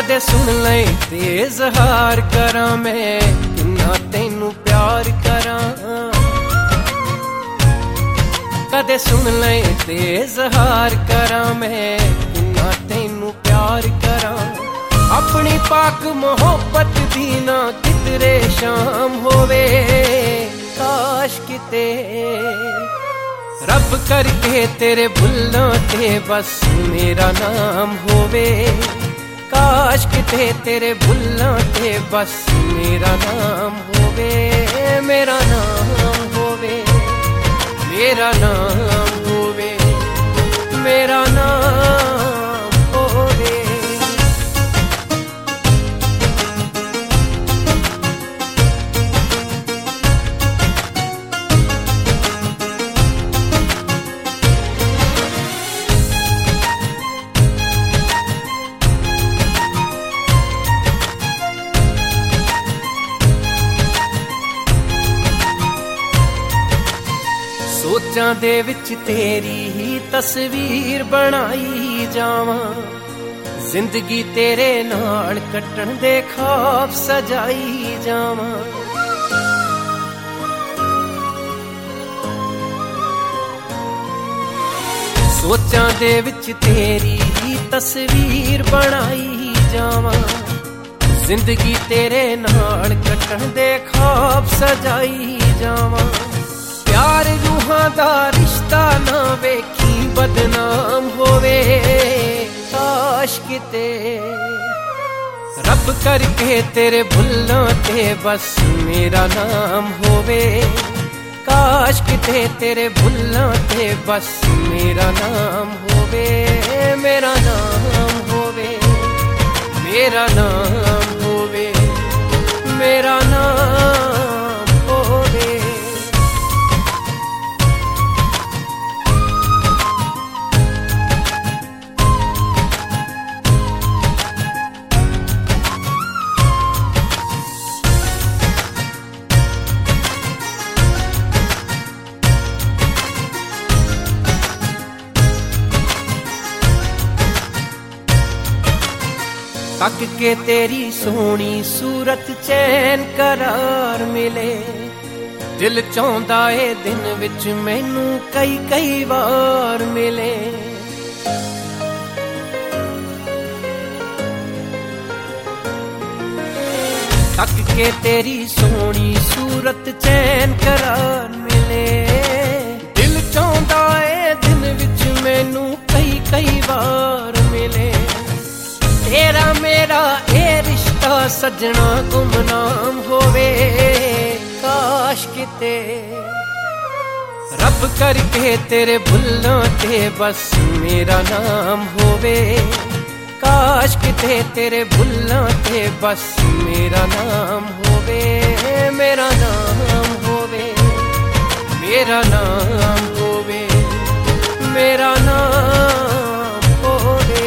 कदे सुन ले ते इज़हार करां मैं किन्ना तैनू प्यार करां। कदे सुन ले ते इज़हार करां मैं किन्ना तैनू प्यार करां। अपनी पाक मोहब्बत दी ना कितरे शाम होवे, काश किते रब करके तेरे भुल्लां ते बस मेरा नाम होवे। काश किते तेरे भुल्लां ते बस मेरा नाम होवे। मेरा नाम होवे, मेरा नाम होवे, मेरा नाम होवे। सोचां दे विच तेरी ही तस्वीर बनाई जावां, जिंदगी तेरे नाल कट्टण दे ख्वाब सजाई जावां। सोचां दे विच तेरी ही तस्वीर बनाई जावां, जिंदगी तेरे नाल कट्टण दे ख्वाब सजाई जावां। प्यार रूहां दा रिश्ता ना वेखी बदनाम होवे, काश किते रब करके तेरे भुल्लां ते बस मेरा नाम होवे। काश किते तेरे भुल्लां ते बस मेरा नाम होवे। मेरा नाम होवे, मेरा नाम होवे, मेरा नाम होवे। तक के तेरी सोहनी सूरत चैन करार मिले, दिल चाहुंदा ए दिन विच मैनू कई कई वार मिले। तक के तेरी सोहनी सूरत चैन करार मिले, दिल चाहुंदा ए दिन विच मैनू कई कई वार मिले। तेरा मेरा ए रिश्ता सजना गुमनाम होवे, काश किते रब करके तेरे भुल्लां ते बस मेरा नाम होवे। काश किते तेरे भुल्लां ते बस मेरा नाम होवे। मेरा नाम होवे, मेरा नाम होवे, मेरा नाम होवे।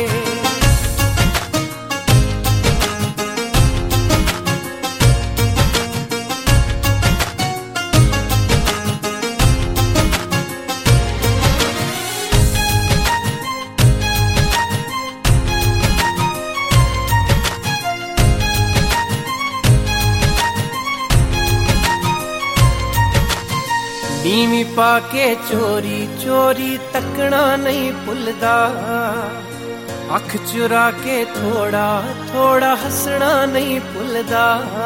नीवी पाके चोरी चोरी तकना नहीं भुलदा, अख चुरा के थोड़ा थोड़ा हसना नहीं भुलदा।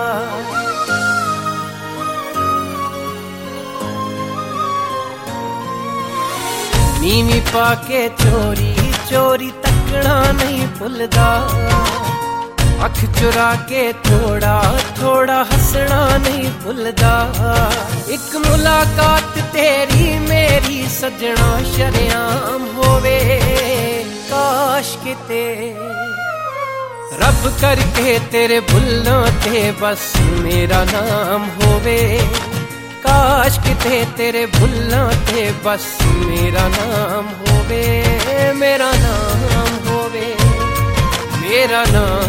नीवी पाके चोरी चोरी तकना नहीं भुलदा, अख चुरा के थोड़ा थोड़ा हसना नहीं भुलदा। एक मुलाकात तेरी मेरी सजना शरेआम होवे, काश किते रब करके तेरे भुल्लां ते बस मेरा नाम होवे। काश किते तेरे भुल्लां ते बस मेरा नाम होवे। मेरा नाम होवे, मेरा नाम